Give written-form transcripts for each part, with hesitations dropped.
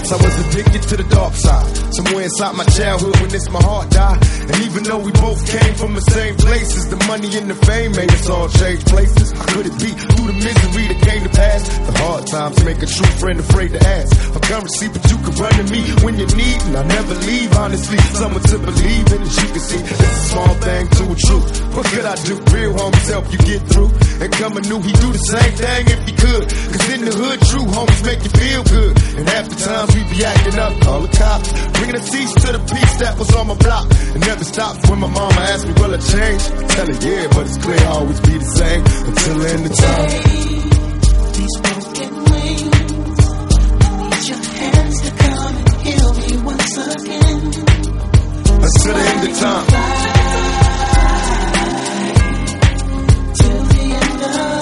I was addicted to the dark side. Somewhere inside my childhood when this my heart died. And even though we both came from the same places, the money and the fame made us all change places. How could it be through the misery that came to pass? The hard times make a true friend afraid to ask for currency, but you can run to me when you need, and I never leave. Honestly, someone to believe in. As you can see, it's a small thing to a truth. What could I do? Real homies help you get through. And coming new, he do the same thing if he could. Cause in the hood, true homies make you feel good. And half the times we be acting up, call the cops, bringing a cease to the peace that was on my block. It never stops when my mama asks me, will I change? I tell her, yeah, but it's clear I'll always be the same until the end of time. These broken wings, I need your hands to come and heal me once again. Until the end of time. Till the end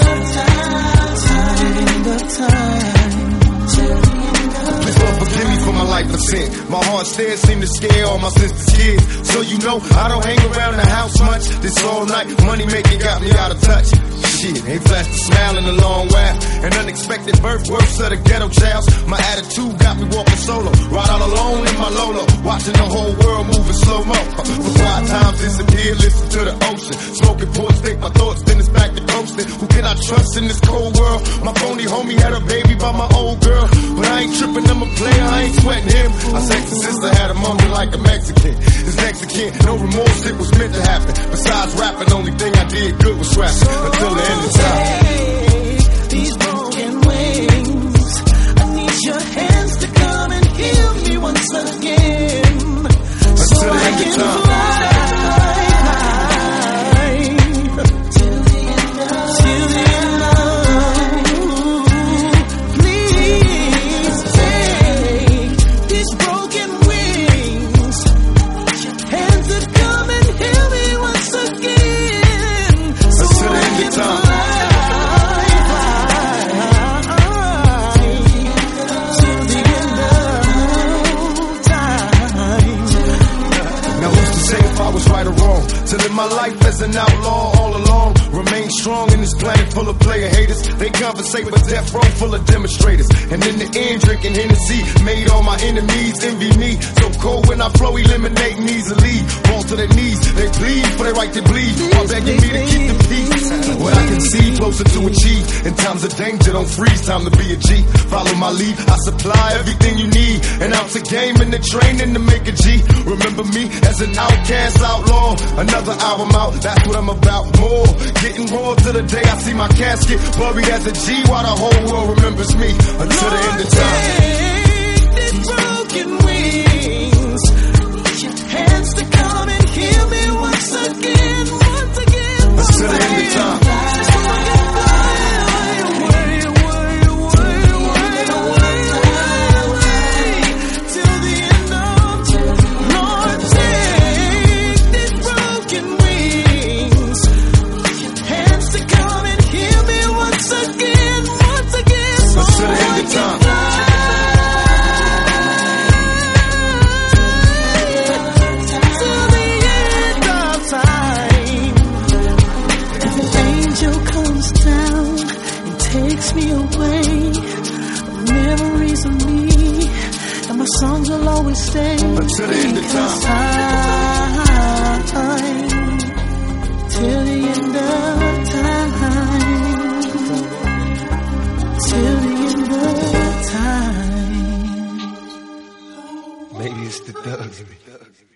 of time. Till the end of Please Lord forgive me for my life of sin. My heart stares seem to scare all my sister's kids. So you know I don't hang around the house much. This all night money making got me out of touch. Shit, ain't flashed a smile in a long while. An unexpected birth, worse of the ghetto childs. My attitude got me walking solo, ride all alone in my Lolo, watching the whole world moving slow-mo. For quiet times disappear, listen to the ocean. Smoking ports, think my thoughts, then it's back to coasting. Who can I trust in this cold world? My phony homie had a baby by my old girl, but I ain't tripping, I'm a player, I ain't sweating him. My sexy sister had a mother like a Mexican. This Mexican, no remorse, it was meant to happen. Besides rapping, only thing I did good was rapping. Until the end of time. these broken wings, I need your hands to come and heal me once again. So I can fly till the end of. Please take these broken wings, hands to come and heal me once again. So I can fly. Right or wrong, to live my life as an outlaw all along. Remain strong in this planet full of player haters. They conversate with death row full of demonstrators. And in the end, drinking Hennessy made all my enemies envy me. So cold when I flow, eliminating easily. Fall to their knees, they bleed for their right to bleed, while begging me to keep the peace. What I can see, closer to achieve. In times of danger, don't freeze, time to be a G. Follow my lead, I supply everything you need. An ounce of game in the training to make a G. Remember me as an outcast outlaw. Another album out, that's what I'm about. More, getting raw to the day I see my casket buried as a G, while the whole world remembers me until the end of time. These broken wings, need your hands to come and heal me once again, once again. Until the end of time. Takes me away, memories of me, and my songs will always stay until the end of time. Till the end of time, till the end of time. Maybe it's the thugs in me.